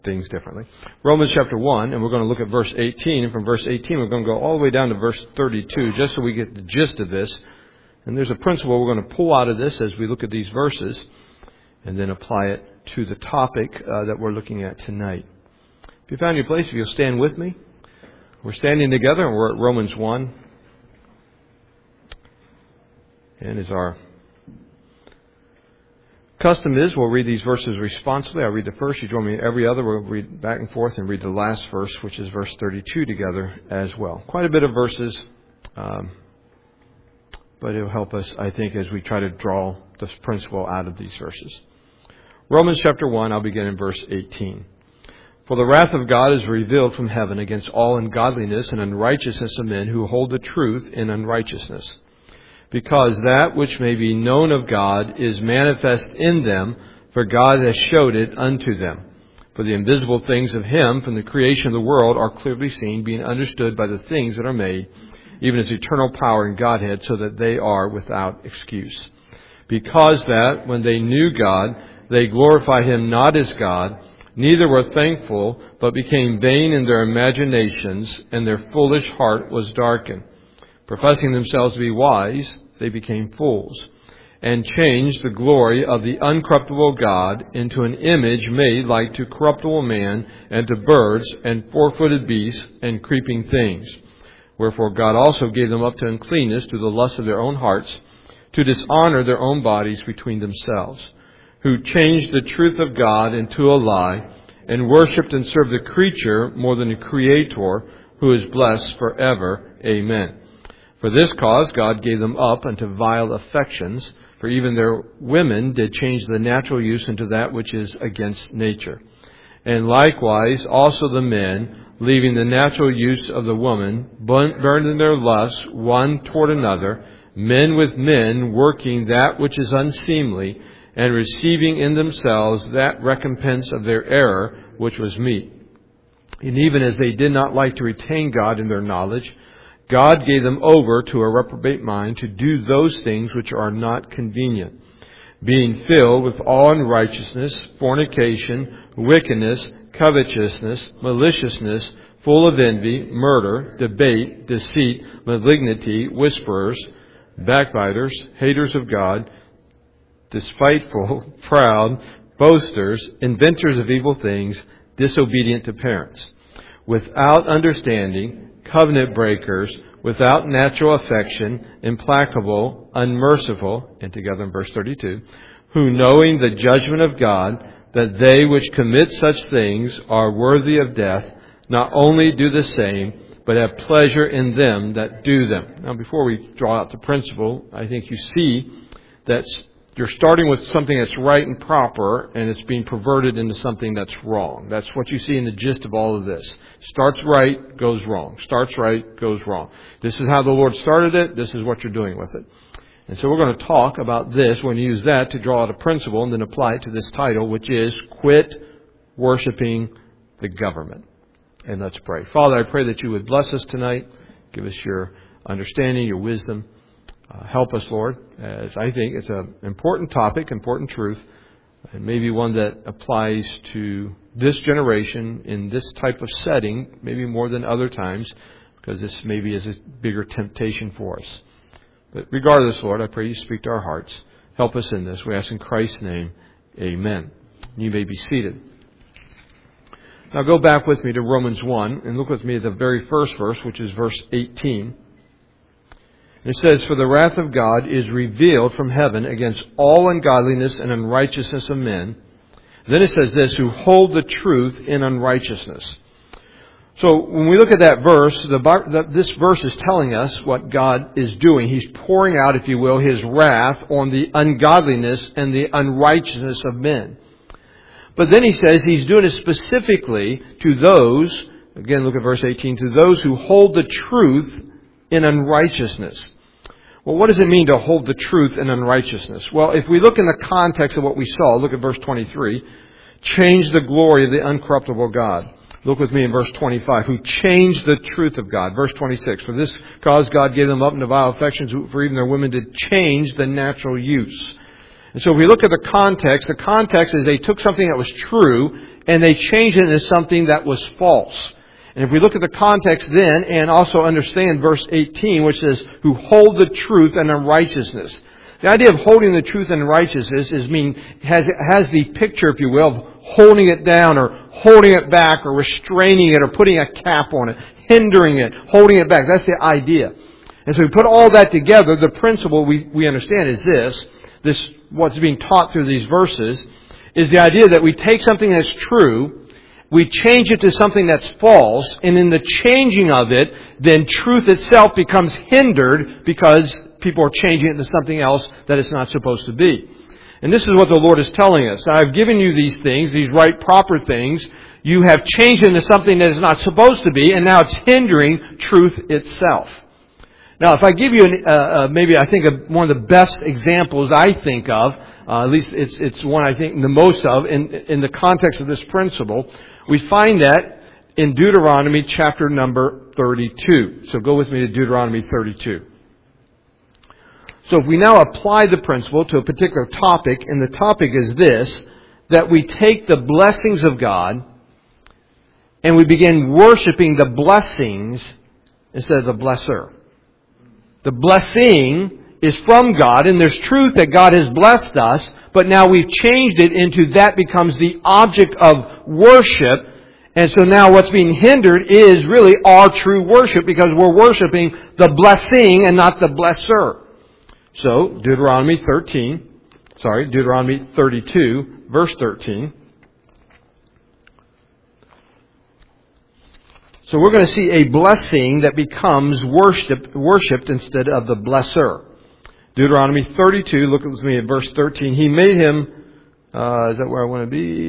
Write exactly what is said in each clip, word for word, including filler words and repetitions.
things differently. Romans chapter one, and we're going to look at verse eighteen. And from verse eighteen, we're going to go all the way down to verse thirty-two, just so we get the gist of this. And there's a principle we're going to pull out of this as we look at these verses, and then apply it to the topic uh, that we're looking at tonight. If you found your place, if you'll stand with me. We're standing together, and we're at Romans one. And as our custom is, we'll read these verses responsibly. I'll read the first. You join me in every other. We'll read back and forth and read the last verse, which is verse thirty-two, together as well. Quite a bit of verses, um, but it'll help us, I think, as we try to draw this principle out of these verses. Romans chapter one, I'll begin in verse eighteen. For the wrath of God is revealed from heaven against all ungodliness and unrighteousness of men who hold the truth in unrighteousness. Because that which may be known of God is manifest in them, for God has showed it unto them. For the invisible things of Him from the creation of the world are clearly seen, being understood by the things that are made, even His eternal power and Godhead, so that they are without excuse. Because that, when they knew God, they glorified Him not as God, neither were thankful, but became vain in their imaginations, and their foolish heart was darkened. Professing themselves to be wise, they became fools, and changed the glory of the uncorruptible God into an image made like to corruptible man, and to birds, and four-footed beasts, and creeping things. Wherefore God also gave them up to uncleanness through the lust of their own hearts, to dishonor their own bodies between themselves, who changed the truth of God into a lie, and worshipped and served the creature more than the Creator, who is blessed forever. Amen. For this cause God gave them up unto vile affections, for even their women did change the natural use into that which is against nature. And likewise also the men, leaving the natural use of the woman, burned in their lusts one toward another, men with men, working that which is unseemly, and receiving in themselves that recompense of their error which was meet. And even as they did not like to retain God in their knowledge, God gave them over to a reprobate mind to do those things which are not convenient, being filled with all unrighteousness, fornication, wickedness, covetousness, maliciousness, full of envy, murder, debate, deceit, malignity, whisperers, backbiters, haters of God, despiteful, proud, boasters, inventors of evil things, disobedient to parents, without understanding, covenant breakers, without natural affection, implacable, unmerciful, and together in verse thirty-two, who knowing the judgment of God, that they which commit such things are worthy of death, not only do the same, but have pleasure in them that do them. Now, before we draw out the principle, I think you see that you're starting with something that's right and proper, and it's being perverted into something that's wrong. That's what you see in the gist of all of this. Starts right, goes wrong. Starts right, goes wrong. This is how the Lord started it. This is what you're doing with it. And so we're going to talk about this. We're going to use that to draw out a principle and then apply it to this title, which is Quit Worshiping the Government. And let's pray. Father, I pray that you would bless us tonight. Give us your understanding, your wisdom. Uh, help us, Lord, as I think it's an important topic, important truth, and maybe one that applies to this generation in this type of setting, maybe more than other times, because this maybe is a bigger temptation for us. But regardless, Lord, I pray you speak to our hearts. Help us in this. We ask in Christ's name, amen. You may be seated. Now go back with me to Romans one and look with me at the very first verse, which is verse eighteen. It says, For the wrath of God is revealed from heaven against all ungodliness and unrighteousness of men. Then it says this, who hold the truth in unrighteousness. So when we look at that verse, the, the, this verse is telling us what God is doing. He's pouring out, if you will, His wrath on the ungodliness and the unrighteousness of men. But then He says He's doing it specifically to those, again look at verse eighteen, to those who hold the truth in unrighteousness. Well, what does it mean to hold the truth in unrighteousness? Well, if we look in the context of what we saw, look at verse twenty-three. Change the glory of the uncorruptible God. Look with me in verse twenty-five. Who changed the truth of God. Verse twenty-six. For this cause God gave them up into vile affections, for even their women did change the natural use. And so if we look at the context, the context is they took something that was true and they changed it into something that was false. And if we look at the context then and also understand verse eighteen, which says, who hold the truth and unrighteousness. The idea of holding the truth and righteousness is mean has has the picture, if you will, of holding it down or holding it back or restraining it or putting a cap on it, hindering it, holding it back. That's the idea. And so we put all that together. The principle we, we understand is this, this, what's being taught through these verses, is the idea that we take something that's true, we change it to something that's false, and in the changing of it, then truth itself becomes hindered because people are changing it into something else that it's not supposed to be. And this is what the Lord is telling us. Now, I've given you these things, these right, proper things. You have changed it into something that is not supposed to be, and now it's hindering truth itself. Now, if I give you an, uh, uh, maybe I think a, one of the best examples I think of, uh, at least it's it's one I think the most of in in the context of this principle, we find that in Deuteronomy chapter number thirty-two. So go with me to Deuteronomy thirty-two. So if we now apply the principle to a particular topic, and the topic is this, that we take the blessings of God and we begin worshiping the blessings instead of the blesser. The blessing is from God, and there's truth that God has blessed us, but now we've changed it into that becomes the object of worship. And so now what's being hindered is really our true worship, because we're worshiping the blessing and not the blesser. So, Deuteronomy thirteen, sorry, Deuteronomy thirty-two, verse thirteen. So we're going to see a blessing that becomes worshipped, worshipped instead of the blesser. Deuteronomy thirty-two, look with me at verse thirteen. He made him, uh, is that where I want to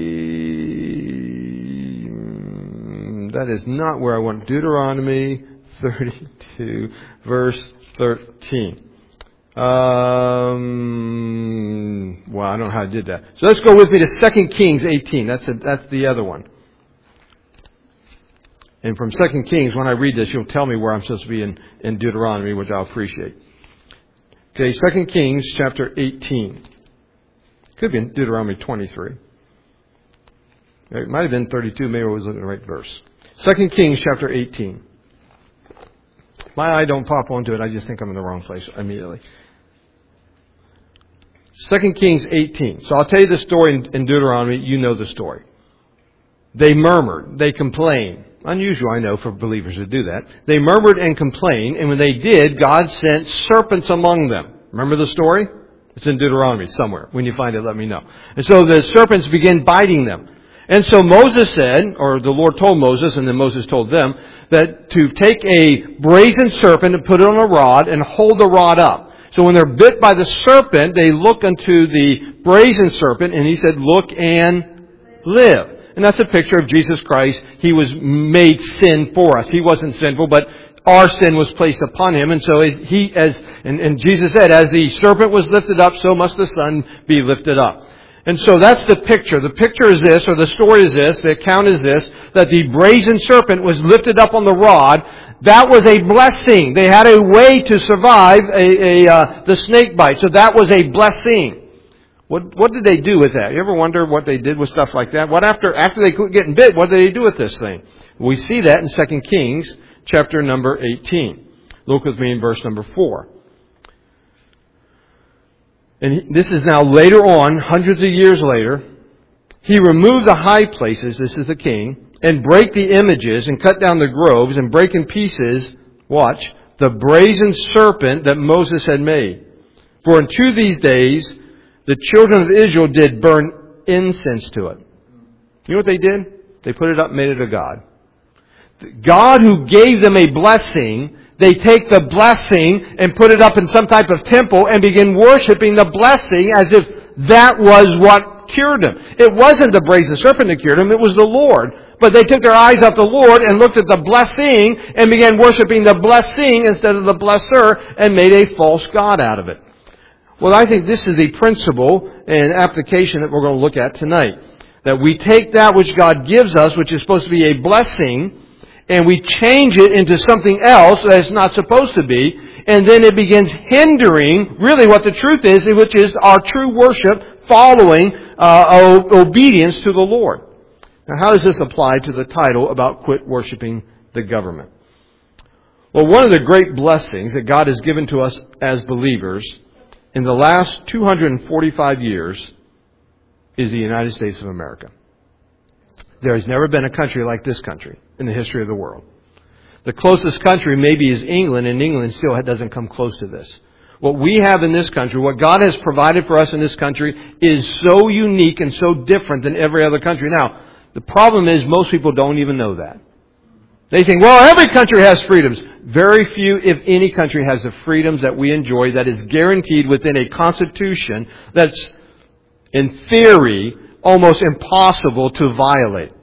be? That is not where I want. Deuteronomy thirty-two, verse thirteen. Um, well, I don't know how I did that. So let's go with me to Second Kings eighteen. That's a, that's the other one. And from Second Kings, when I read this, you'll tell me where I'm supposed to be in, in Deuteronomy, which I'll appreciate. Okay, Second Kings chapter eighteen. Could be in Deuteronomy twenty-three. It might have been thirty-two. Maybe I was looking at the right verse. Second Kings chapter eighteen. My eye don't pop onto it. I just think I'm in the wrong place immediately. Second Kings eighteen. So I'll tell you the story in, in Deuteronomy. You know the story. They murmured. They complained. Unusual, I know, for believers to do that. They murmured and complained, and when they did, God sent serpents among them. Remember the story? It's in Deuteronomy somewhere. When you find it, let me know. And so the serpents began biting them. And so Moses said, or the Lord told Moses, and then Moses told them, that to take a brazen serpent and put it on a rod and hold the rod up. So when they're bit by the serpent, they look unto the brazen serpent, and he said, look and live. And that's a picture of Jesus Christ. He was made sin for us. He wasn't sinful, but our sin was placed upon Him. And so he, as and, and Jesus said, as the serpent was lifted up, so must the Son be lifted up. And so that's the picture. The picture is this, or the story is this, the account is this, that the brazen serpent was lifted up on the rod. That was a blessing. They had a way to survive a, a uh, the snake bite. So that was a blessing. What what did they do with that? You ever wonder what they did with stuff like that? What after after they quit getting bit, what did they do with this thing? We see that in Second Kings chapter number eighteen. Look with me in verse number four. And this is now later on, hundreds of years later. He removed the high places, this is the king, and break the images and cut down the groves and break in pieces, watch, the brazen serpent that Moses had made. For unto these days the children of Israel did burn incense to it. You know what they did? They put it up and made it a god. God who gave them a blessing, they take the blessing and put it up in some type of temple and begin worshiping the blessing as if that was what cured them. It wasn't the brazen serpent that cured them, it was the Lord. But they took their eyes off the Lord and looked at the blessing and began worshiping the blessing instead of the blesser and made a false god out of it. Well, I think this is a principle and application that we're going to look at tonight. That we take that which God gives us, which is supposed to be a blessing, and we change it into something else that it's not supposed to be, and then it begins hindering really what the truth is, which is our true worship following uh, obedience to the Lord. Now, how does this apply to the title about quit worshiping the government? Well, one of the great blessings that God has given to us as believers in the last two hundred forty-five years is the United States of America. There has never been a country like this country in the history of the world. The closest country maybe is England, and England still doesn't come close to this. What we have in this country, what God has provided for us in this country, is so unique and so different than every other country. Now, the problem is most people don't even know that. They think, well, every country has freedoms. Very few, if any country, has the freedoms that we enjoy that is guaranteed within a constitution that's, in theory, almost impossible to violate.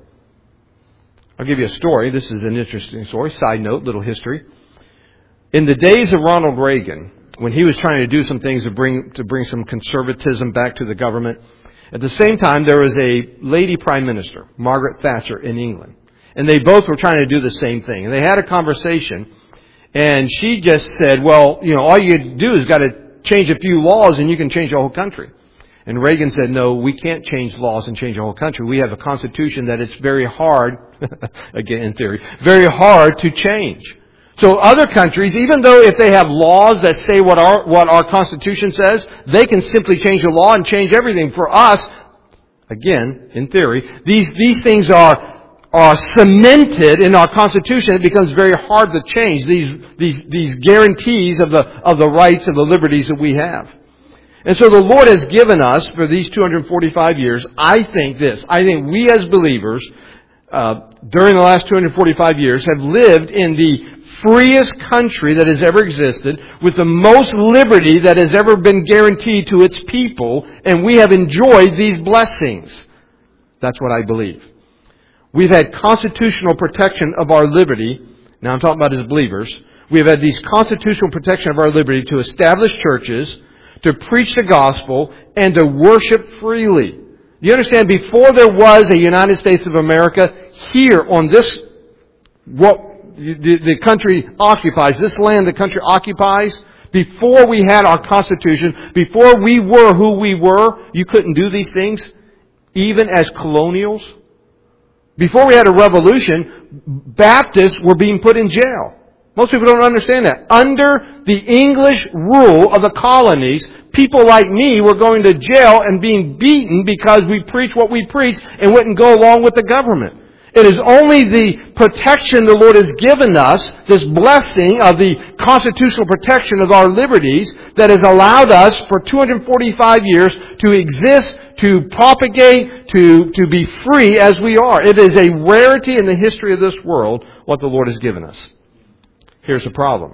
I'll give you a story. This is an interesting story. Side note, little history. In the days of Ronald Reagan, when he was trying to do some things to bring to bring some conservatism back to the government, at the same time there was a lady prime minister, Margaret Thatcher, in England. And they both were trying to do the same thing. And they had a conversation, and she just said, well, you know, all you do is got to change a few laws and you can change the whole country. And Reagan said, no, we can't change laws and change the whole country. We have a constitution that it's very hard, again in theory, very hard to change. So other countries, even though if they have laws that say what our, what our constitution says, they can simply change the law and change everything. For us, again, in theory, these, these things are are cemented in our Constitution. It becomes very hard to change these these these guarantees of the of the rights and the liberties that we have. And so the Lord has given us for these two hundred forty-five years, I think this, I think we as believers uh, during the last two hundred forty-five years have lived in the freest country that has ever existed, with the most liberty that has ever been guaranteed to its people, and we have enjoyed these blessings. That's what I believe. We've had constitutional protection of our liberty. Now I'm talking about as believers. We have had these constitutional protection of our liberty to establish churches, to preach the gospel, and to worship freely. You understand, before there was a United States of America, here on this, what the, the country occupies, this land the country occupies, before we had our Constitution, before we were who we were, you couldn't do these things, even as colonials. Before we had a revolution, Baptists were being put in jail. Most people don't understand that. Under the English rule of the colonies, people like me were going to jail and being beaten because we preached what we preached and wouldn't go along with the government. It is only the protection the Lord has given us, this blessing of the constitutional protection of our liberties, that has allowed us for two hundred forty-five years to exist, to propagate, to, to be free as we are. It is a rarity in the history of this world what the Lord has given us. Here's the problem.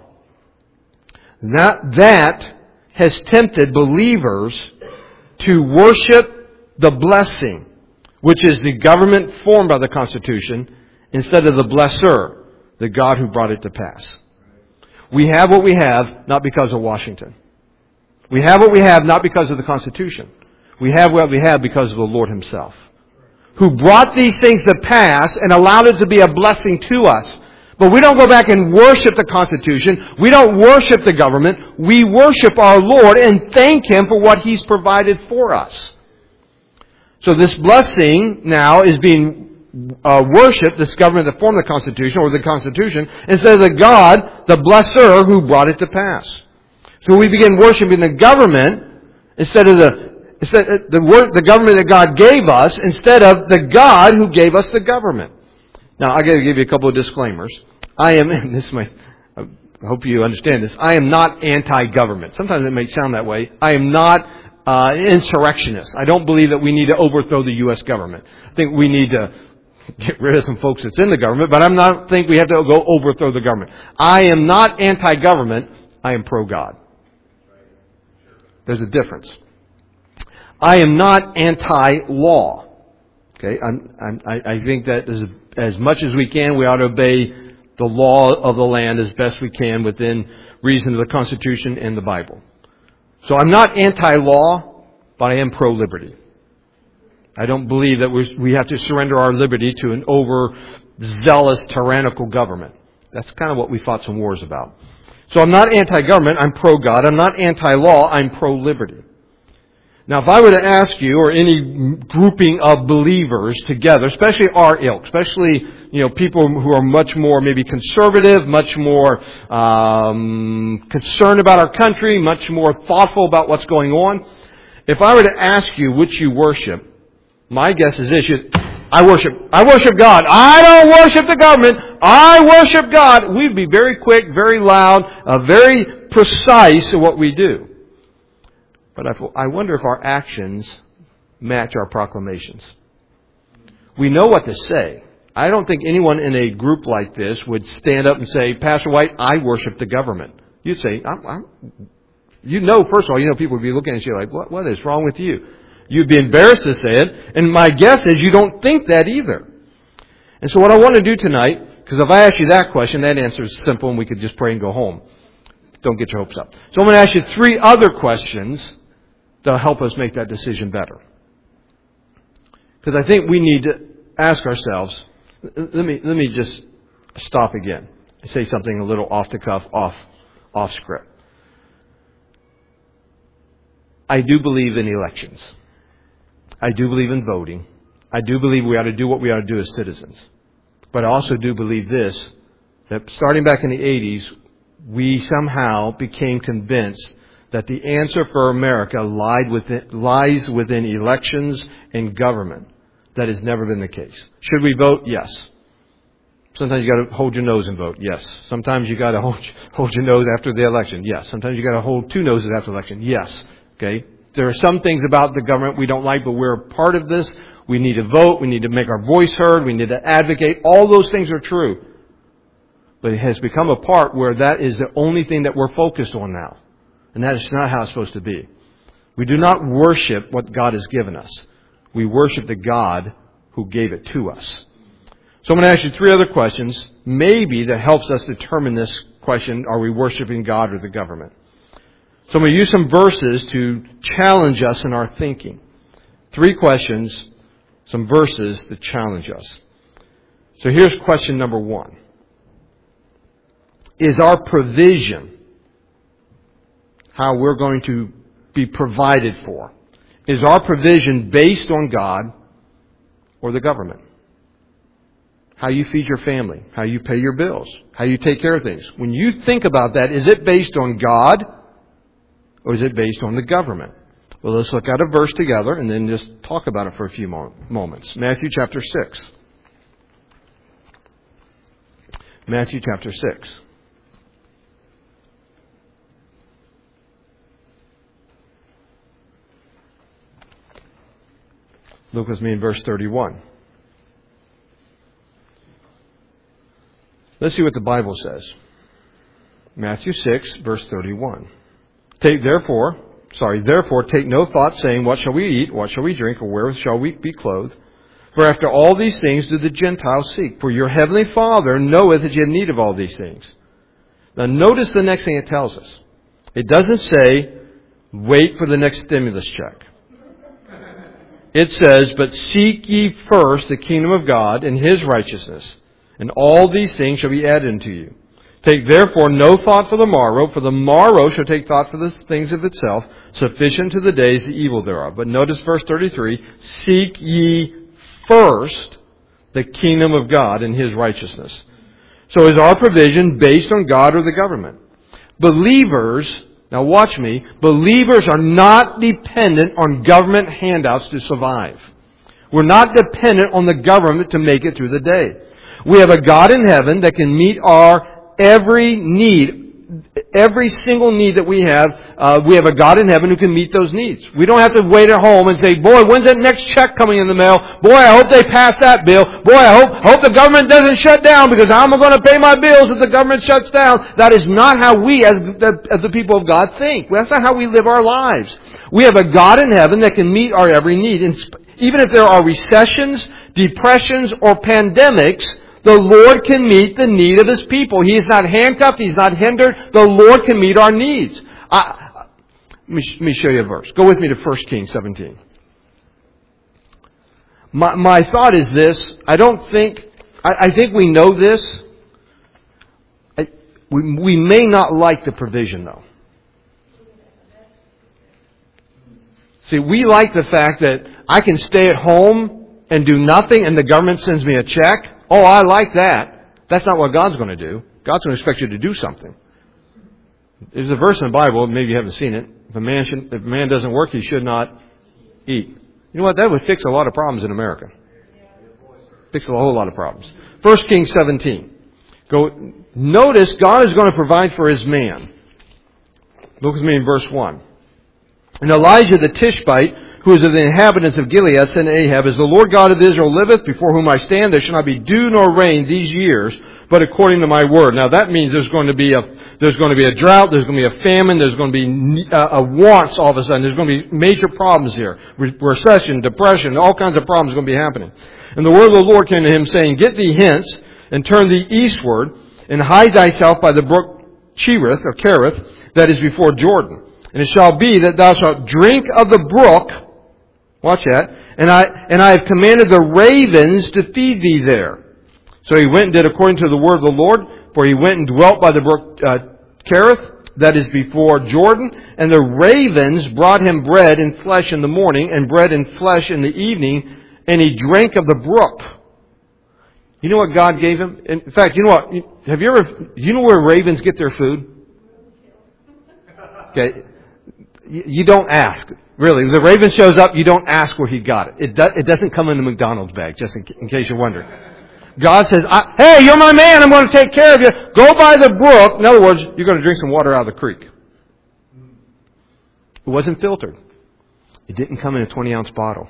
That, that has tempted believers to worship the blessing, which is the government formed by the Constitution, instead of the blesser, the God who brought it to pass. We have what we have not because of Washington. We have what we have not because of the Constitution. We have what we have because of the Lord Himself, who brought these things to pass and allowed it to be a blessing to us. But we don't go back and worship the Constitution. We don't worship the government. We worship our Lord and thank Him for what He's provided for us. So this blessing now is being uh, worshipped, this government that formed the Constitution, or the Constitution, instead of the God, the blesser, who brought it to pass. So we begin worshiping the government instead of the instead of the, the government that God gave us, instead of the God who gave us the government. Now, I got to give you a couple of disclaimers. I am, and this might, I hope you understand this, I am not anti-government. Sometimes it may sound that way. I am not uh, an insurrectionist. I don't believe that we need to overthrow the U S government. I think we need to get rid of some folks that's in the government, but I am not think we have to go overthrow the government. I am not anti-government. I am pro-God. There's a difference. I am not anti-law. Okay, I'm, I'm, I, I think that as, as much as we can, we ought to obey the law of the land as best we can within reason of the Constitution and the Bible. So I'm not anti-law, but I am pro-liberty. I don't believe that we're, we have to surrender our liberty to an overzealous, tyrannical government. That's kind of what we fought some wars about. So I'm not anti-government, I'm pro-God. I'm not anti-law, I'm pro-liberty. Now, if I were to ask you, or any grouping of believers together, especially our ilk, especially, you know, people who are much more maybe conservative, much more um, concerned about our country, much more thoughtful about what's going on, if I were to ask you which you worship, my guess is this: you, I worship, I worship God. I don't worship the government. I worship God. We'd be very quick, very loud, uh, very precise in what we do. But I wonder if our actions match our proclamations. We know what to say. I don't think anyone in a group like this would stand up and say, Pastor White, I worship the government. You'd say, I'm, I'm, you know, first of all, you know, people would be looking at you like, what, what is wrong with you? You'd be embarrassed to say it. And my guess is you don't think that either. And so what I want to do tonight, because if I ask you that question, that answer is simple and we could just pray and go home. Don't get your hopes up. So I'm going to ask you three other questions that'll help us make that decision better. Because I think we need to ask ourselves, let me let me just stop again and say something a little off the cuff, off off script. I do believe in elections. I do believe in voting. I do believe we ought to do what we ought to do as citizens. But I also do believe this, that starting back in the eighties, we somehow became convinced that the answer for America lied within, lies within elections and government. That has never been the case. Should we vote? Yes. Sometimes you got to hold your nose and vote. Yes. Sometimes you got to hold, hold your nose after the election. Yes. Sometimes you got to hold two noses after the election. Yes. Okay. There are some things about the government we don't like, but we're a part of this. We need to vote. We need to make our voice heard. We need to advocate. All those things are true. But it has become a part where that is the only thing that we're focused on now. And that is not how it's supposed to be. We do not worship what God has given us. We worship the God who gave it to us. So I'm going to ask you three other questions, maybe that helps us determine this question, are we worshiping God or the government? So I'm going to use some verses to challenge us in our thinking. Three questions, some verses that challenge us. So here's question number one. Is our provision how we're going to be provided for? Is our provision based on God or the government? How you feed your family, how you pay your bills, how you take care of things. When you think about that, is it based on God or is it based on the government? Well, let's look at a verse together and then just talk about it for a few moments. Matthew chapter six. Matthew chapter six. Look with me in verse thirty-one. Let's see what the Bible says. Matthew six, verse thirty-one. Take therefore, sorry, therefore take no thought, saying, what shall we eat, what shall we drink, or where shall we be clothed? For after all these things do the Gentiles seek. For your heavenly Father knoweth that you have need of all these things. Now notice the next thing it tells us. It doesn't say, wait for the next stimulus check. It says, but seek ye first the kingdom of God and His righteousness, and all these things shall be added unto you. Take therefore no thought for the morrow, for the morrow shall take thought for the things of itself. Sufficient to the day is the evil thereof. But notice verse thirty-three, seek ye first the kingdom of God and His righteousness. So is our provision based on God or the government? Believers, now watch me, believers are not dependent on government handouts to survive. We're not dependent on the government to make it through the day. We have a God in heaven that can meet our every need. Every single need that we have, uh, we have a God in heaven who can meet those needs. We don't have to wait at home and say, boy, when's that next check coming in the mail? Boy, I hope they pass that bill. Boy, I hope, hope the government doesn't shut down because how am I going to pay my bills if the government shuts down? That is not how we as the, as the people of God think. That's not how we live our lives. We have a God in heaven that can meet our every need. And even if there are recessions, depressions, or pandemics, the Lord can meet the need of His people. He is not handcuffed. He's not hindered. The Lord can meet our needs. I, let, me, let me show you a verse. Go with me to First Kings seventeen. My, my thought is this. I don't think, I, I think we know this. I, we, we may not like the provision though. See, we like the fact that I can stay at home and do nothing and the government sends me a check. Oh, I like that. That's not what God's going to do. God's going to expect you to do something. There's a verse in the Bible, maybe you haven't seen it. If a man, should, if a man doesn't work, he should not eat. You know what? That would fix a lot of problems in America. Fix a whole lot of problems. First Kings seventeen. Go. Notice God is going to provide for His man. Look with me in verse one. And Elijah the Tishbite, who is of the inhabitants of Gilead, said to Ahab, As the Lord God of Israel liveth, before whom I stand, there shall not be dew nor rain these years, but according to my word. Now that means there's going to be a there's going to be a drought, there's going to be a famine, there's going to be a, a wants all of a sudden. There's going to be major problems here. Re- recession, depression, all kinds of problems are going to be happening. And the word of the Lord came to him, saying, Get thee hence, and turn thee eastward, and hide thyself by the brook Cherith, or Kerith, that is before Jordan. And it shall be that thou shalt drink of the brook, watch that, and I and I have commanded the ravens to feed thee there. So he went and did according to the word of the Lord, for he went and dwelt by the brook uh, Kerith, that is before Jordan, and the ravens brought him bread and flesh in the morning, and bread and flesh in the evening, and he drank of the brook. You know what God gave him? In fact, you know what? Have you ever? Do you know where ravens get their food? Okay, you don't ask. Really, if the raven shows up, you don't ask where he got it. It, do, it doesn't come in the McDonald's bag, just in, in case you're wondering. God says, I, "Hey, you're my man. I'm going to take care of you. Go by the brook." In other words, you're going to drink some water out of the creek. It wasn't filtered. It didn't come in a twenty ounce bottle.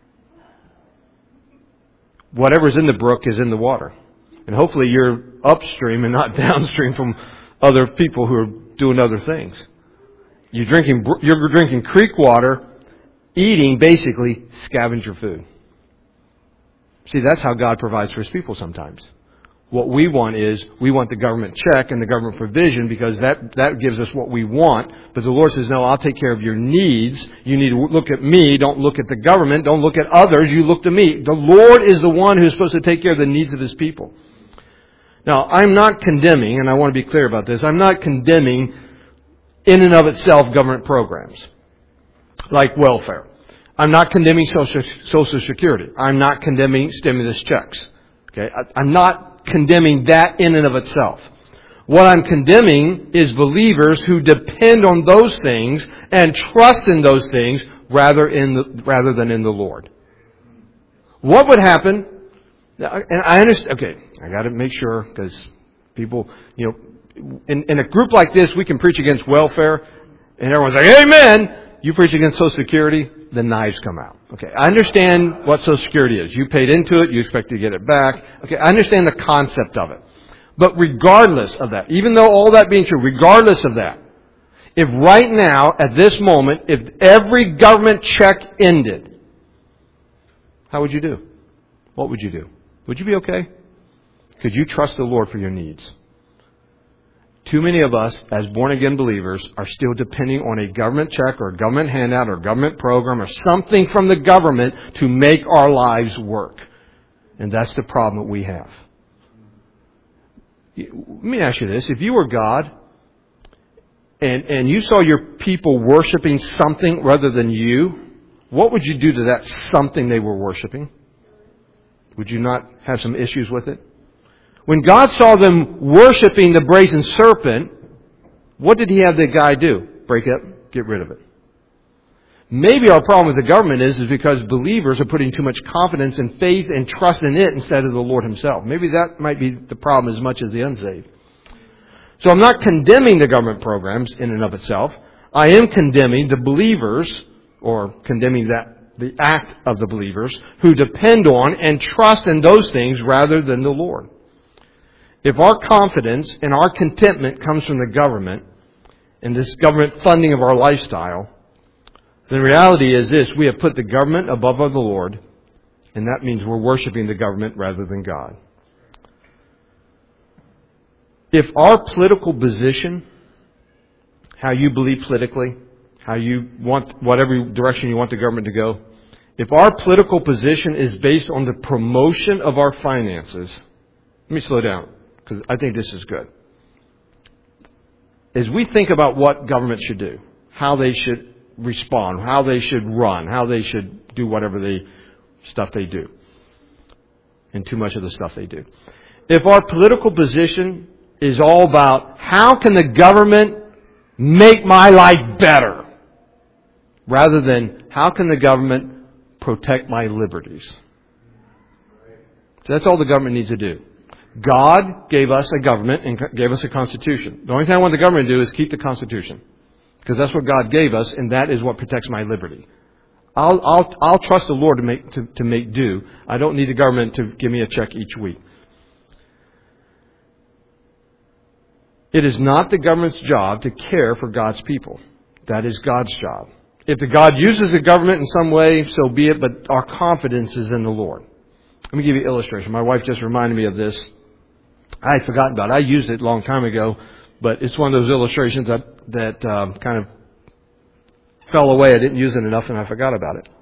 Whatever's in the brook is in the water. And hopefully you're upstream and not downstream from other people who are doing other things. You're drinking, you're drinking creek water, eating basically scavenger food. See, that's how God provides for His people sometimes. What we want is, we want the government check and the government provision because that, that gives us what we want. But the Lord says, no, I'll take care of your needs. You need to look at me. Don't look at the government. Don't look at others. You look to me. The Lord is the one who's supposed to take care of the needs of His people. Now, I'm not condemning, and I want to be clear about this, I'm not condemning in and of itself government programs like welfare. I'm not condemning Social, Social Security. I'm not condemning stimulus checks. Okay, I, I'm not condemning that in and of itself. What I'm condemning is believers who depend on those things and trust in those things rather in the, rather than in the Lord. What would happen? And I understand. Okay, I got to make sure because people, you know, in, in a group like this, we can preach against welfare, and everyone's like, "Amen." You preach against Social Security, the knives come out. Okay, I understand what Social Security is. You paid into it, you expect to get it back. Okay, I understand the concept of it. But regardless of that, even though all that being true, regardless of that, if right now, at this moment, if every government check ended, how would you do? What would you do? Would you be okay? Could you trust the Lord for your needs? Too many of us, as born-again believers, are still depending on a government check or a government handout or a government program or something from the government to make our lives work. And that's the problem that we have. Let me ask you this. If you were God and, and you saw your people worshiping something rather than you, what would you do to that something they were worshiping? Would you not have some issues with it? When God saw them worshiping the brazen serpent, what did He have the guy do? Break it, get rid of it. Maybe our problem with the government is, is because believers are putting too much confidence and faith and trust in it instead of the Lord Himself. Maybe that might be the problem as much as the unsaved. So I'm not condemning the government programs in and of itself. I am condemning the believers, or condemning that the act of the believers, who depend on and trust in those things rather than the Lord. If our confidence and our contentment comes from the government and this government funding of our lifestyle, then the reality is this: we have put the government above the Lord, and that means we're worshiping the government rather than God. If our political position, how you believe politically, how you want, whatever direction you want the government to go, if our political position is based on the promotion of our finances, let me slow down, because I think this is good. As we think about what government should do, how they should respond, how they should run, how they should do whatever they stuff they do. And too much of the stuff they do. If our political position is all about how can the government make my life better, rather than how can the government protect my liberties. So that's all the government needs to do. God gave us a government and gave us a constitution. The only thing I want the government to do is keep the constitution. Because that's what God gave us, and that is what protects my liberty. I'll, I'll, I'll trust the Lord to make, to, to make do. I don't need the government to give me a check each week. It is not the government's job to care for God's people. That is God's job. If the God uses the government in some way, so be it, but our confidence is in the Lord. Let me give you an illustration. My wife just reminded me of this. I had forgotten about it. I used it a long time ago, but it's one of those illustrations that, that um, kind of fell away. I didn't use it enough and I forgot about it.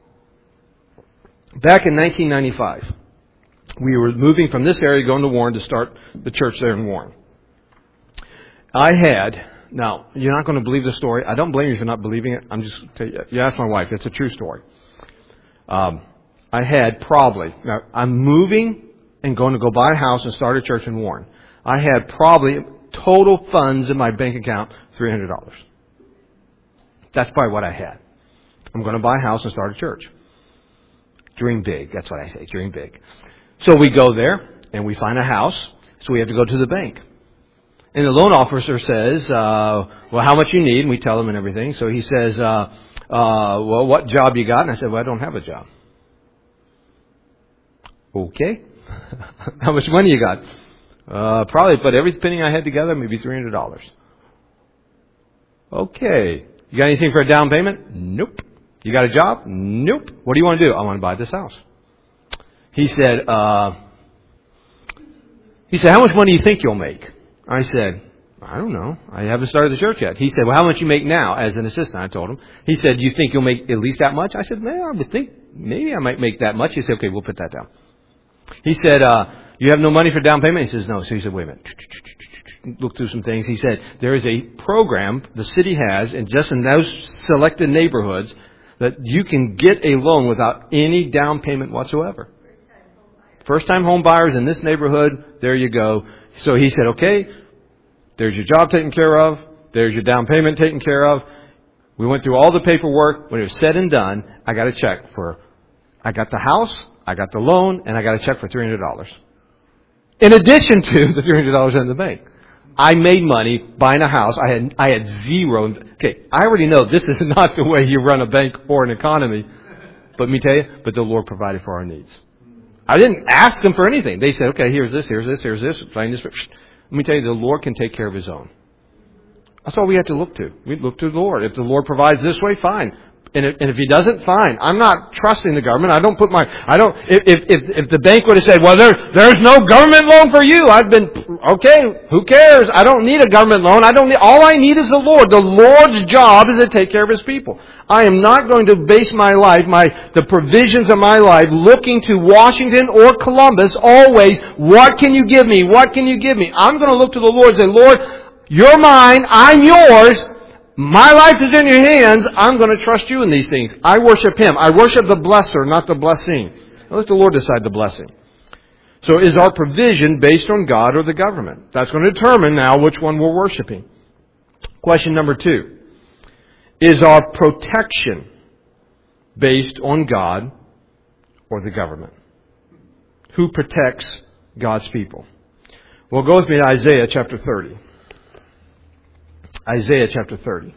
Back in nineteen ninety-five, we were moving from this area going to Warren to start the church there in Warren. I had, now, you're not going to believe the story. I don't blame you for not believing it. I'm just, you ask my wife, it's a true story. Um, I had probably, now I'm moving and going to go buy a house and start a church in Warren. I had probably total funds in my bank account, three hundred dollars. That's probably what I had. I'm going to buy a house and start a church. Dream big. That's what I say. Dream big. So we go there and we find a house. So we have to go to the bank. And the loan officer says, uh, well, how much you need? And we tell him and everything. So he says, uh, uh, well, what job you got? And I said, well, I don't have a job. Okay. How much money you got? Uh, probably put every penny I had together, maybe three hundred dollars. Okay. You got anything for a down payment? Nope. You got a job? Nope. What do you want to do? I want to buy this house. He said, uh, he said, how much money do you think you'll make? I said, I don't know. I haven't started the church yet. He said, well, how much you make now as an assistant? I told him. He said, do you think you'll make at least that much? I said, man, I would think maybe I might make that much. He said, okay, we'll put that down. He said, uh, you have no money for down payment? He says, no. So he said, wait a minute. Look through some things. He said, there is a program the city has, and just in those selected neighborhoods, that you can get a loan without any down payment whatsoever. First-time home buyers in this neighborhood, there you go. So he said, okay, there's your job taken care of. There's your down payment taken care of. We went through all the paperwork. When it was said and done, I got a check for, I got the house, I got the loan, and I got a check for three hundred dollars. In addition to the three hundred dollars in the bank. I made money buying a house. I had I had zero. Okay, I already know this is not the way you run a bank or an economy. But let me tell you, but the Lord provided for our needs. I didn't ask them for anything. They said, okay, here's this, here's this, here's this. Plain this. Let me tell you, the Lord can take care of His own. That's all we have to look to. We look to the Lord. If the Lord provides this way, fine. And if, and if He doesn't, fine. I'm not trusting the government. I don't put my, I don't, if, if, if the bank would have said, well, there, there's no government loan for you. I've been, okay, who cares? I don't need a government loan. I don't need, all I need is the Lord. The Lord's job is to take care of His people. I am not going to base my life, my, the provisions of my life looking to Washington or Columbus always. What can you give me? What can you give me? I'm going to look to the Lord and say, Lord, you're mine. I'm yours. My life is in your hands. I'm going to trust you in these things. I worship Him. I worship the blesser, not the blessing. Let the Lord decide the blessing. So is our provision based on God or the government? That's going to determine now which one we're worshiping. Question number two. Is our protection based on God or the government? Who protects God's people? Well, go with me to Isaiah chapter thirty. Isaiah chapter thirty.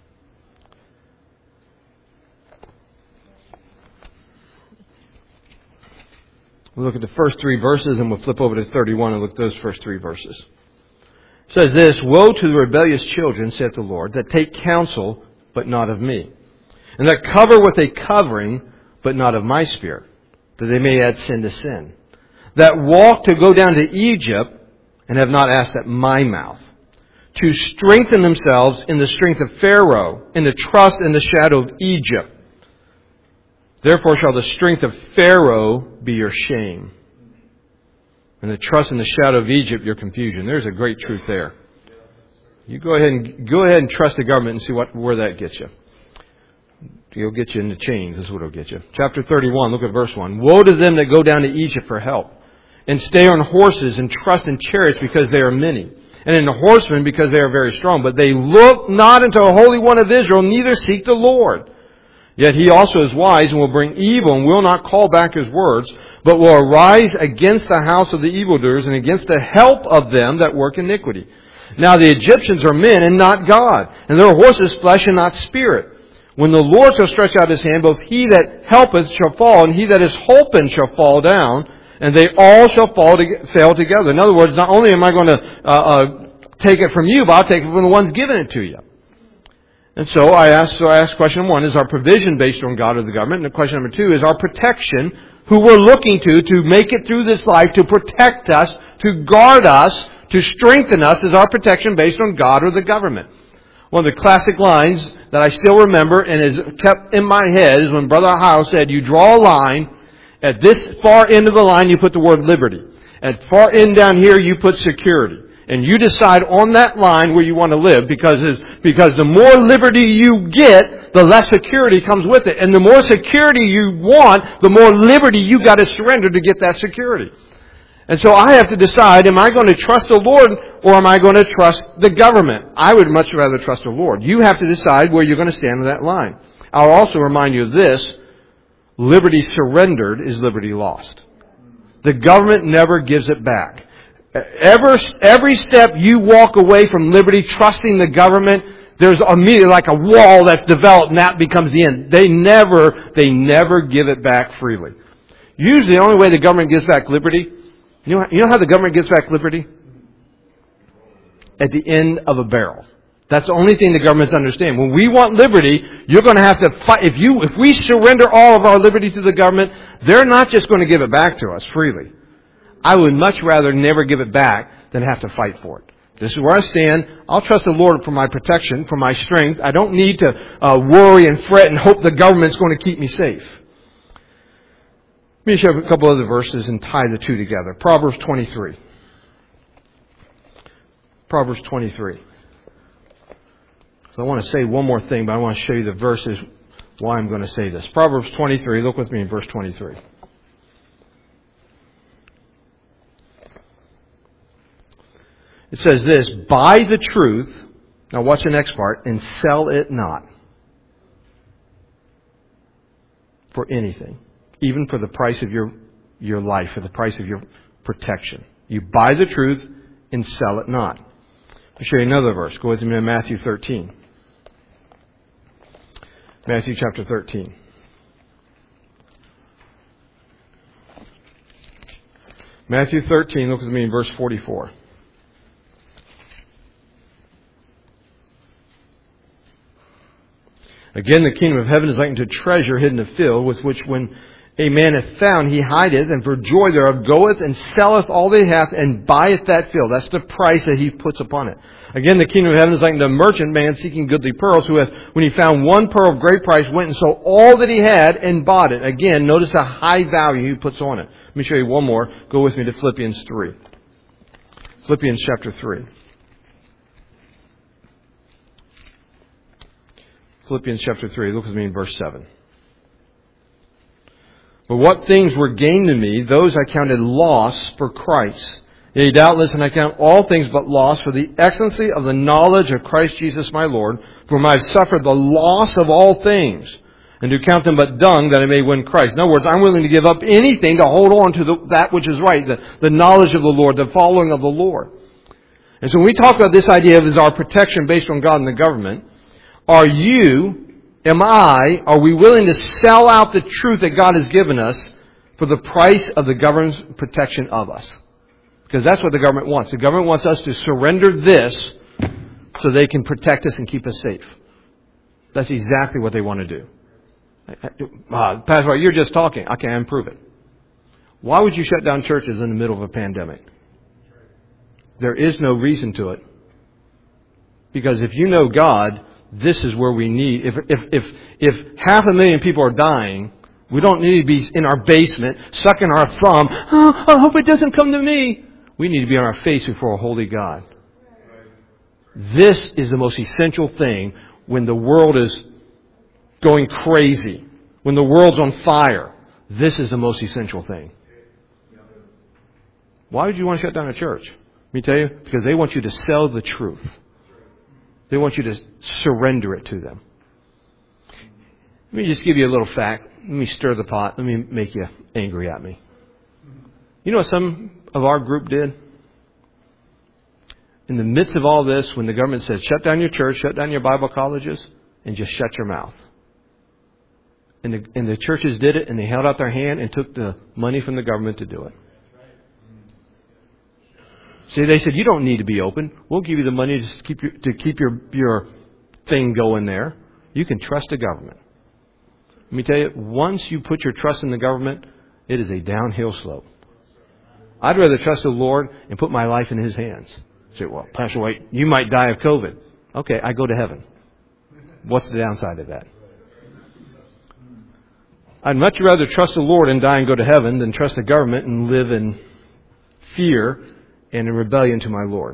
We'll look at the first three verses and we'll flip over to thirty-one and look at those first three verses. It says this, woe to the rebellious children, saith the Lord, that take counsel, but not of me, and that cover with a covering, but not of my spirit, that they may add sin to sin, that walk to go down to Egypt, and have not asked at my mouth, to strengthen themselves in the strength of Pharaoh, in the trust in the shadow of Egypt. Therefore shall the strength of Pharaoh be your shame, and the trust in the shadow of Egypt your confusion. There's a great truth there. You go ahead and go ahead and trust the government and see what where that gets you. It'll get you into chains. That's what it'll get you. Chapter thirty-one, look at verse one. Woe to them that go down to Egypt for help, and stay on horses, and trust in chariots because they are many, and in the horsemen because they are very strong. But they look not unto the Holy One of Israel, neither seek the Lord. Yet he also is wise, and will bring evil, and will not call back his words, but will arise against the house of the evildoers, and against the help of them that work iniquity. Now the Egyptians are men, and not God, and their horses flesh, and not spirit. When the Lord shall stretch out his hand, both he that helpeth shall fall, and he that is holpen shall fall down, and they all shall fall to, fail together. In other words, not only am I going to uh, uh, take it from you, but I'll take it from the ones giving it to you. And so I ask, so I ask question one, is our provision based on God or the government? And question number two is our protection, who we're looking to, to make it through this life, to protect us, to guard us, to strengthen us, is our protection based on God or the government? One of the classic lines that I still remember and is kept in my head is when Brother Ohio said, you draw a line, at this far end of the line you put the word liberty. At far end down here you put security. And you decide on that line where you want to live, because because the more liberty you get, the less security comes with it. And the more security you want, the more liberty you got to surrender to get that security. And so I have to decide, am I going to trust the Lord or am I going to trust the government? I would much rather trust the Lord. You have to decide where you're going to stand on that line. I'll also remind you of this. Liberty surrendered is liberty lost. The government never gives it back. Ever, every step you walk away from liberty, trusting the government, there's immediately like a wall that's developed, and that becomes the end. They never, they never give it back freely. Usually the only way the government gives back liberty, you know, you know how the government gives back liberty? At the end of a barrel. That's the only thing the governments understand. When we want liberty, you're going to have to fight. If you, if we surrender all of our liberty to the government, they're not just going to give it back to us freely. I would much rather never give it back than have to fight for it. This is where I stand. I'll trust the Lord for my protection, for my strength. I don't need to uh, worry and fret and hope the government's going to keep me safe. Let me show you a couple other verses and tie the two together. Proverbs twenty-three. Proverbs twenty-three. So I want to say one more thing, but I want to show you the verses why I'm going to say this. Proverbs twenty-three. Look with me in verse twenty-three. It says this, buy the truth, now watch the next part, and sell it not for anything, even for the price of your, your life, for the price of your protection. You buy the truth and sell it not. I'll show you another verse. Go with me in Matthew thirteen. Matthew chapter thirteen. Matthew thirteen, look with me in verse forty-four. Again, the kingdom of heaven is like unto a treasure hidden in a field, with which when a man hath found, he hideth, and for joy thereof goeth and selleth all that he hath, and buyeth that field. That's the price that he puts upon it. Again, the kingdom of heaven is like unto a merchant man seeking goodly pearls, who hath, when he found one pearl of great price, went and sold all that he had and bought it. Again, notice the high value he puts on it. Let me show you one more. Go with me to Philippians three. Philippians chapter three. Philippians chapter three, look with me in verse seven. But what things were gained to me, those I counted loss for Christ. Yea, doubtless, and I count all things but loss for the excellency of the knowledge of Christ Jesus my Lord, for whom I have suffered the loss of all things, and to count them but dung, that I may win Christ. In other words, I'm willing to give up anything to hold on to the, that which is right, the, the knowledge of the Lord, the following of the Lord. And so when we talk about this idea of is our protection based on God and the government, are you, am I, are we willing to sell out the truth that God has given us for the price of the government's protection of us? Because that's what the government wants. The government wants us to surrender this so they can protect us and keep us safe. That's exactly what they want to do. Uh, Pastor, you're just talking. I can't prove it. Why would you shut down churches in the middle of a pandemic? There is no reason to it. Because if you know God, this is where we need. If if if if half a million people are dying, we don't need to be in our basement sucking our thumb. Oh, I hope it doesn't come to me. We need to be on our face before a holy God. This is the most essential thing when the world is going crazy, when the world's on fire, this is the most essential thing. Why would you want to shut down a church? Let me tell you, because they want you to sell the truth. They want you to surrender it to them. Let me just give you a little fact. Let me stir the pot. Let me make you angry at me. You know what some of our group did? In the midst of all this, when the government said, shut down your church, shut down your Bible colleges, and just shut your mouth. And the, and the churches did it, and they held out their hand and took the money from the government to do it. See, they said, you don't need to be open. We'll give you the money to keep your, to keep your, your thing going there. You can trust the government. Let me tell you, once you put your trust in the government, it is a downhill slope. I'd rather trust the Lord and put my life in His hands. Say, well, Pastor White, you might die of COVID. Okay, I go to heaven. What's the downside of that? I'd much rather trust the Lord and die and go to heaven than trust the government and live in fear and in rebellion to my Lord.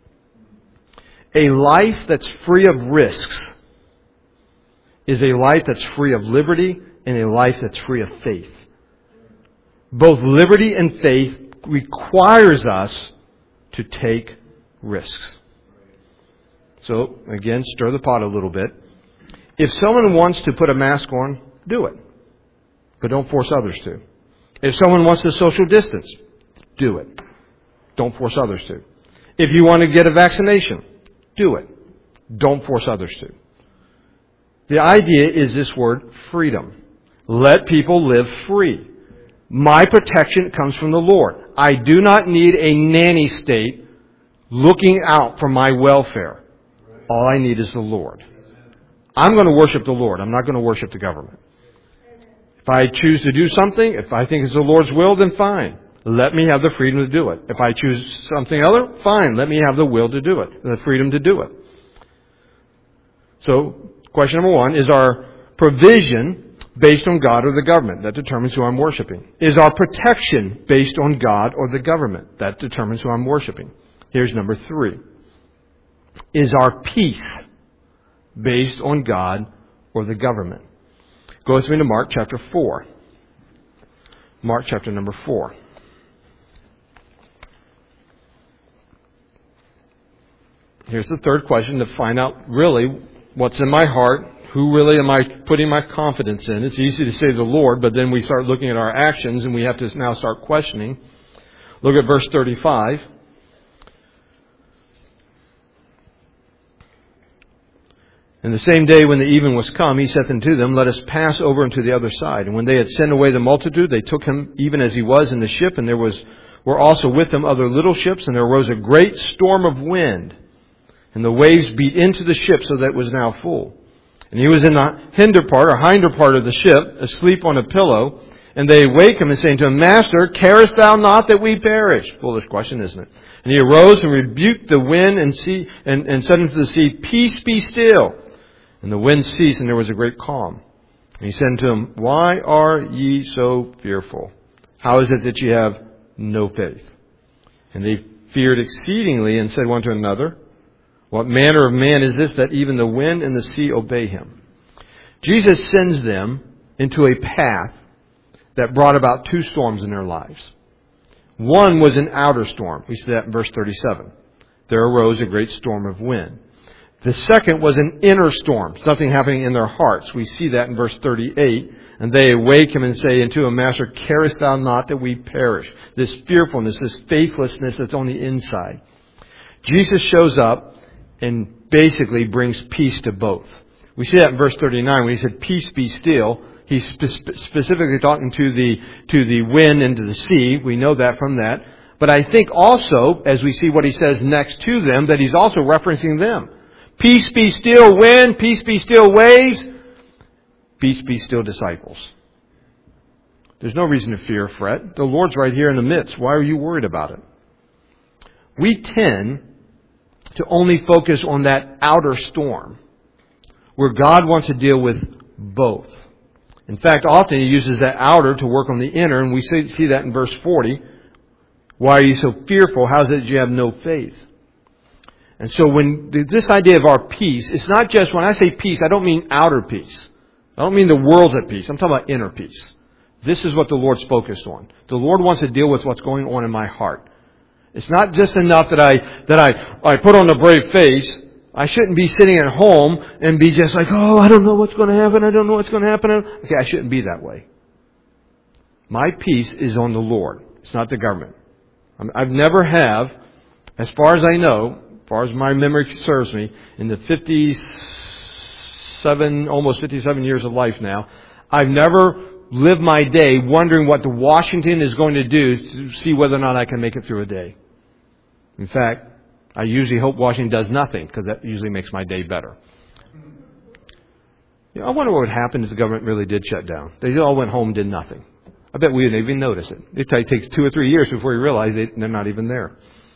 A life that's free of risks is a life that's free of liberty and a life that's free of faith. Both liberty and faith requires us to take risks. So, again, stir the pot a little bit. If someone wants to put a mask on, do it. But don't force others to. If someone wants to social distance, do it. Don't force others to. If you want to get a vaccination, do it. Don't force others to. The idea is this word, freedom. Let people live free. My protection comes from the Lord. I do not need a nanny state looking out for my welfare. All I need is the Lord. I'm going to worship the Lord. I'm not going to worship the government. If I choose to do something, if I think it's the Lord's will, then fine. Let me have the freedom to do it. If I choose something other, fine. Let me have the will to do it, the freedom to do it. So, question number one, is our provision based on God or the government? That determines who I'm worshiping. Is our protection based on God or the government? That determines who I'm worshiping. Here's number three. Is our peace based on God or the government? Go with me to Mark chapter four. Mark chapter number four. Here's the third question to find out really what's in my heart. Who really am I putting my confidence in? It's easy to say the Lord, but then we start looking at our actions and we have to now start questioning. Look at verse thirty-five. And the same day when the even was come, he saith unto them, let us pass over into the other side. And when they had sent away the multitude, they took him even as he was in the ship, and there was were also with them other little ships, and there arose a great storm of wind. And the waves beat into the ship so that it was now full. And he was in the hinder part or hinder part of the ship, asleep on a pillow. And they wake him and saying to him, Master, carest thou not that we perish? Foolish question, isn't it? And he arose and rebuked the wind and sea and, and said unto the sea, Peace, be still. And the wind ceased, and there was a great calm. And he said unto them, Why are ye so fearful? How is it that ye have no faith? And they feared exceedingly and said one to another, What manner of man is this that even the wind and the sea obey him? Jesus sends them into a path that brought about two storms in their lives. One was an outer storm. We see that in verse thirty-seven. There arose a great storm of wind. The second was an inner storm, something happening in their hearts. We see that in verse thirty-eight. And they awake him and say unto him, Master, carest thou not that we perish? This fearfulness, this faithlessness that's on the inside. Jesus shows up and basically brings peace to both. We see that in verse thirty-nine when he said, Peace, be still. He's spe- specifically talking to the, to the wind and to the sea. We know that from that. But I think also, as we see what he says next to them, that he's also referencing them. Peace be still, wind. Peace be still, waves. Peace be still, disciples. There's no reason to fear or fret. The Lord's right here in the midst. Why are you worried about it? We tend to only focus on that outer storm, where God wants to deal with both. In fact, often he uses that outer to work on the inner, and we see, see that in verse forty. Why are you so fearful? How is it that you have no faith? And so when this idea of our peace, it's not just, when I say peace, I don't mean outer peace. I don't mean the world's at peace. I'm talking about inner peace. This is what the Lord's focused on. The Lord wants to deal with what's going on in my heart. It's not just enough that I that I, I put on a brave face. I shouldn't be sitting at home and be just like, oh, I don't know what's going to happen. I don't know what's going to happen. Okay, I shouldn't be that way. My peace is on the Lord. It's not the government. I've never have, as far as I know, as far as my memory serves me, in the fifty-seven, almost fifty-seven years of life now, I've never lived my day wondering what the Washington is going to do to see whether or not I can make it through a day. In fact, I usually hope Washington does nothing, because that usually makes my day better. You know, I wonder what would happen if the government really did shut down. They all went home and did nothing. I bet we didn't even notice it. It takes two or three years before you realize they, they're not even there.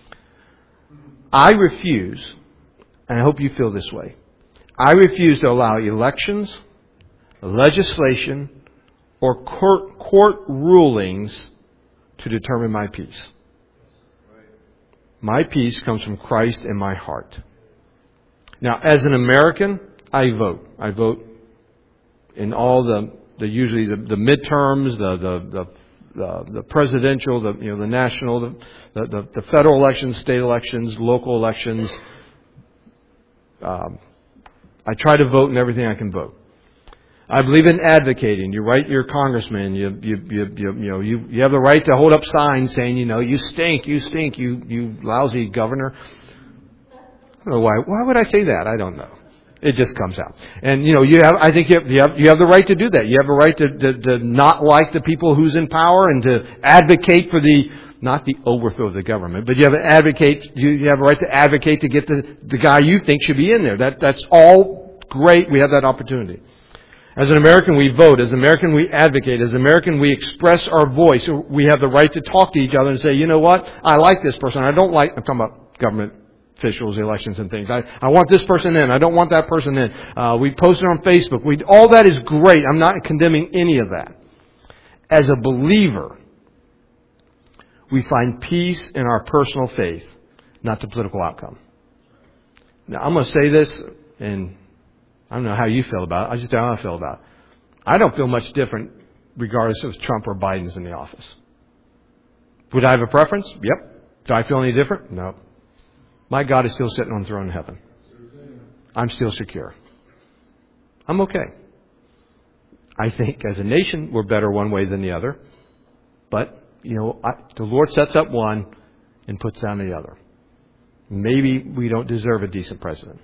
I refuse, and I hope you feel this way, I refuse to allow elections, legislation, or court, court rulings to determine my peace. My peace comes from Christ in my heart. Now, as an American, I vote. I vote in all the The usually the, the midterms, the the, the the the presidential, the you know the national, the, the the federal elections, state elections, local elections. Um, I try to vote in everything I can vote. I believe in advocating. You write your congressman. You you you you, you know you, you have the right to hold up signs saying you know you stink, you stink, you you lousy governor. I don't know why. Why would I say that? I don't know. It just comes out. And, you know, you have, I think you have, you have, you have the right to do that. You have a right to, to, to not like the people who's in power and to advocate for the, not the overthrow of the government, but you have to advocate, you, you have a right to advocate to get the, the guy you think should be in there. That, that's all great. We have that opportunity. As an American, we vote. As an American, we advocate. As an American, we express our voice. We have the right to talk to each other and say, you know what? I like this person. I don't like, I'm talking about government officials, elections, and things. I, I want this person in. I don't want that person in. Uh, we post it on Facebook. We, all that is great. I'm not condemning any of that. As a believer, we find peace in our personal faith, not the political outcome. Now, I'm going to say this, and I don't know how you feel about it. I just don't know how I feel about it. I don't feel much different regardless if Trump or Biden's in the office. Would I have a preference? Yep. Do I feel any different? No. My God is still sitting on the throne in heaven. I'm still secure. I'm okay. I think as a nation, we're better one way than the other. But, you know, I, the Lord sets up one and puts down the other. Maybe we don't deserve a decent president.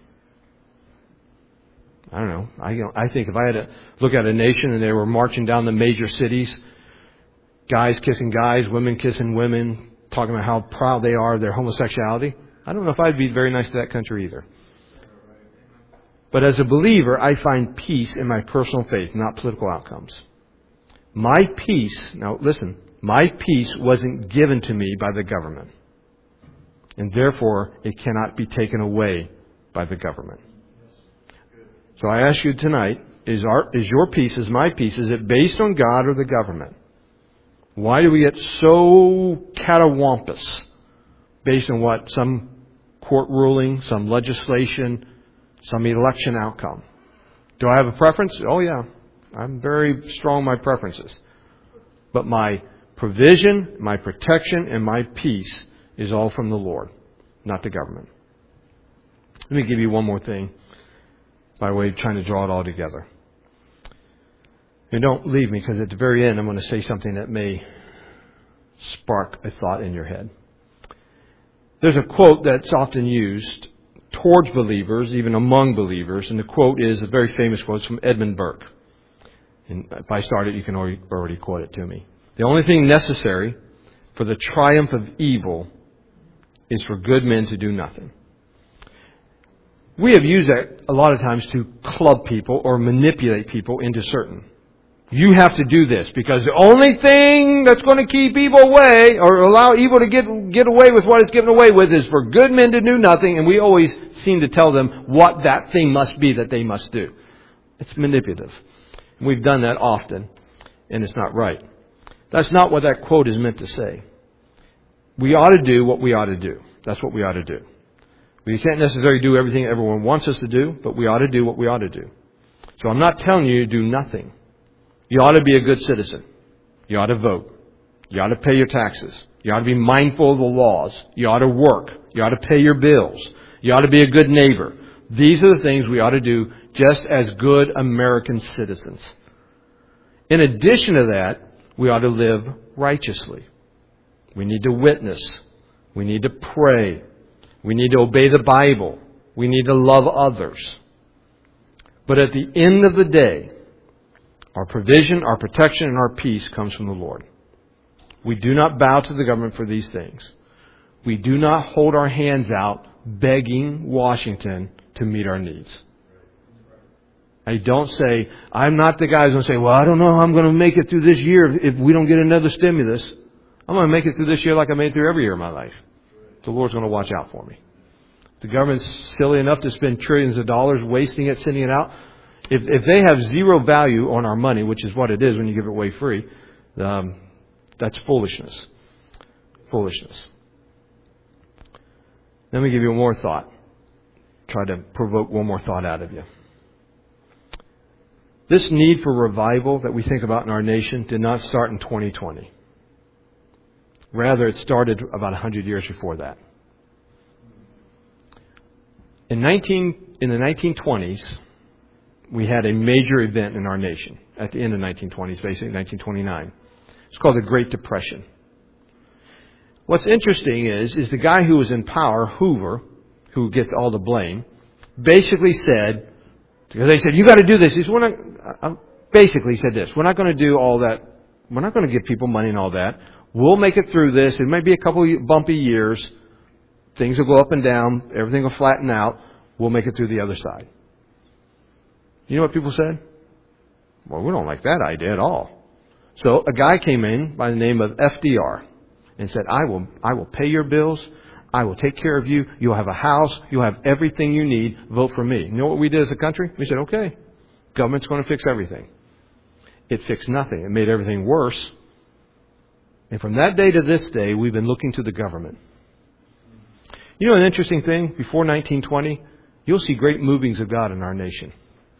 I don't know. I, you know, I think if I had to look at a nation and they were marching down the major cities, guys kissing guys, women kissing women, talking about how proud they are of their homosexuality, I don't know if I'd be very nice to that country either. But as a believer, I find peace in my personal faith, not political outcomes. My peace, now listen, my peace wasn't given to me by the government. And therefore, it cannot be taken away by the government. So I ask you tonight, is our, is your peace, is my peace, is it based on God or the government? Why do we get so catawampus based on what? Some court ruling, some legislation, some election outcome. Do I have a preference? Oh yeah. I'm very strong in my preferences. But my provision, my protection, and my peace is all from the Lord, not the government. Let me give you one more thing by way of trying to draw it all together. And don't leave me, because at the very end I'm going to say something that may spark a thought in your head. There's a quote that's often used towards believers, even among believers, and the quote is a very famous quote. It's from Edmund Burke. And if I start it, you can already, already quote it to me. The only thing necessary for the triumph of evil is for good men to do nothing. We have used that a lot of times to club people or manipulate people into certain. You have to do this because the only thing that's going to keep evil away or allow evil to get get away with what it's given away with is for good men to do nothing, and we always seem to tell them what that thing must be that they must do. It's manipulative. We've done that often, and it's not right. That's not what that quote is meant to say. We ought to do what we ought to do. That's what we ought to do. We can't necessarily do everything everyone wants us to do, but we ought to do what we ought to do. So I'm not telling you to do nothing. You ought to be a good citizen. You ought to vote. You ought to pay your taxes. You ought to be mindful of the laws. You ought to work. You ought to pay your bills. You ought to be a good neighbor. These are the things we ought to do just as good American citizens. In addition to that, we ought to live righteously. We need to witness. We need to pray. We need to obey the Bible. We need to love others. But at the end of the day, our provision, our protection, and our peace comes from the Lord. We do not bow to the government for these things. We do not hold our hands out begging Washington to meet our needs. I don't say, I'm not the guy who's going to say, well, I don't know how I'm going to make it through this year if we don't get another stimulus. I'm going to make it through this year like I made it through every year of my life. The Lord's going to watch out for me. If the government's silly enough to spend trillions of dollars wasting it, sending it out, if, if they have zero value on our money, which is what it is when you give it away free, um, that's foolishness. Foolishness. Let me give you one more thought. Try to provoke one more thought out of you. This need for revival that we think about in our nation did not start in twenty twenty. Rather, it started about one hundred years before that. In, nineteen, in the nineteen twenties, we had a major event in our nation. At the end of the nineteen twenties, basically nineteen twenty-nine. It's called the Great Depression. What's interesting is, is the guy who was in power, Hoover, who gets all the blame, basically said, because they said, you got to do this. He said, we're not, basically said this, we're not going to do all that. We're not going to give people money and all that. We'll make it through this. It might be a couple of bumpy years. Things will go up and down. Everything will flatten out. We'll make it through the other side. You know what people said? Well, we don't like that idea at all. So a guy came in by the name of F D R and said, I will, I will pay your bills. I will take care of you. You'll have a house. You'll have everything you need. Vote for me. You know what we did as a country? We said, okay, government's going to fix everything. It fixed nothing. It made everything worse. And from that day to this day, we've been looking to the government. You know an interesting thing? Before nineteen twenty, you'll see great movings of God in our nation.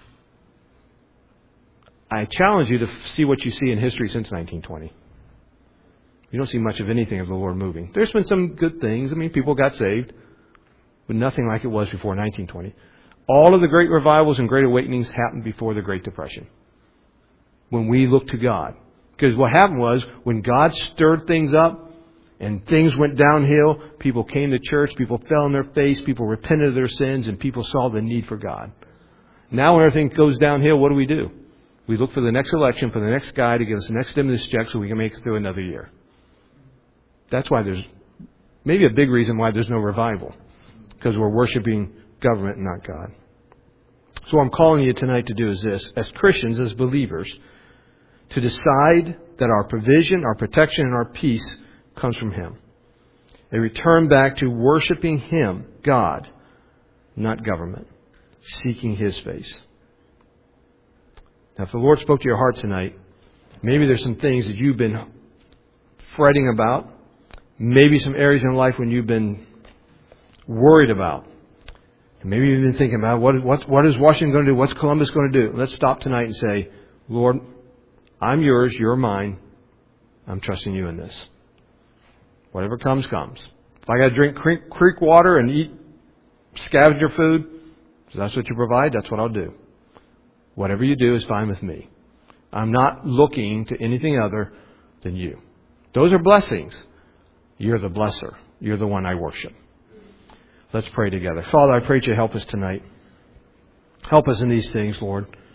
I challenge you to see what you see in history since nineteen twenty. You don't see much of anything of the Lord moving. There's been some good things. I mean, people got saved, but nothing like it was before nineteen twenty. All of the great revivals and great awakenings happened before the Great Depression, when we looked to God. Because what happened was, when God stirred things up and things went downhill, people came to church, people fell on their face, people repented of their sins, and people saw the need for God. Now when everything goes downhill, what do we do? We look for the next election, for the next guy to give us the next stimulus check so we can make it through another year. That's why there's maybe a big reason why there's no revival. Because we're worshiping government and not God. So what I'm calling you tonight to do is this. As Christians, as believers, to decide that our provision, our protection, and our peace comes from Him. A return back to worshiping Him, God, not government. Seeking His face. Now, if the Lord spoke to your heart tonight, maybe there's some things that you've been fretting about. Maybe some areas in life when you've been worried about. And maybe you've been thinking about, what, what, what is Washington going to do? What's Columbus going to do? Let's stop tonight and say, Lord, I'm yours, you're mine. I'm trusting you in this. Whatever comes, comes. If I got to drink creek, creek water and eat scavenger food, if that's what you provide, that's what I'll do. Whatever you do is fine with me. I'm not looking to anything other than you. Those are blessings. You're the blesser. You're the one I worship. Let's pray together. Father, I pray that you help us tonight. Help us in these things, Lord.